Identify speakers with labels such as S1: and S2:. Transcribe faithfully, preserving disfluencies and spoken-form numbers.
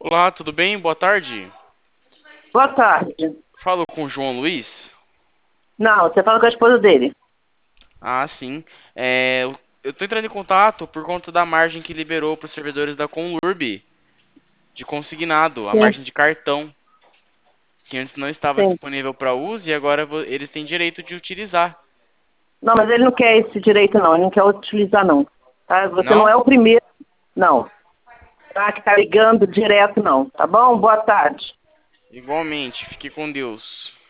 S1: Olá, tudo bem? Boa tarde.
S2: Boa tarde.
S1: Falo com o João Luiz.
S2: Não, você fala com a esposa dele.
S1: Ah, sim. É, eu eu tô entrando em contato por conta da margem que liberou para os servidores da Conlurb de consignado, a
S2: Sim,
S1: margem de cartão, que antes não estava
S2: sim.
S1: disponível para uso e agora vo- eles têm direito de utilizar.
S2: Não, mas ele não quer esse direito, não. Ele não quer utilizar, não. Tá? Você não
S1: Não?
S2: é o primeiro, não. Tá? Que tá ligando direto, não. Tá bom? Boa tarde.
S1: Igualmente. Fique com Deus.